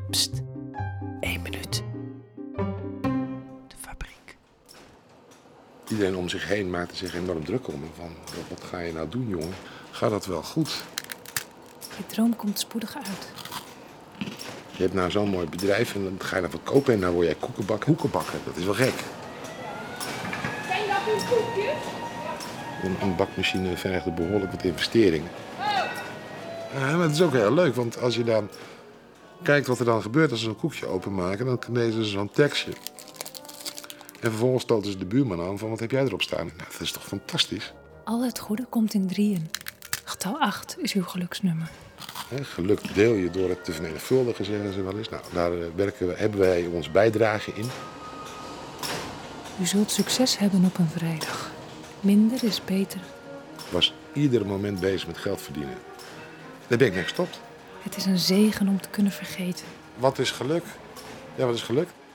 Pst, 1 minuut. De fabriek. Iedereen om zich heen maakte zich enorm druk om. Van, wat ga je nou doen, jongen? Gaat dat wel goed? Je droom komt spoedig uit. Je hebt nou zo'n mooi bedrijf en dan ga je dat verkopen en dan word jij koekenbakker. Dat is wel gek. Zijn dat uw koekjes? Een bakmachine vergt behoorlijk wat investeringen. Ja, maar het is ook heel leuk, want als je dan kijkt wat er dan gebeurt als ze een koekje openmaken, dan lezen ze zo'n tekstje. En vervolgens stoten ze de buurman aan van, wat heb jij erop staan? Nou, dat is toch fantastisch? Al het goede komt in 3'en. Getal 8 is uw geluksnummer. Geluk deel je door het te vermenigvuldigen, zeggen ze wel eens. Nou, daar hebben wij ons bijdrage in. U zult succes hebben op een vrijdag. Minder is beter. Ik was ieder moment bezig met geld verdienen. Daar ben ik mee gestopt. Het is een zegen om te kunnen vergeten. Wat is geluk? Ja, wat is geluk?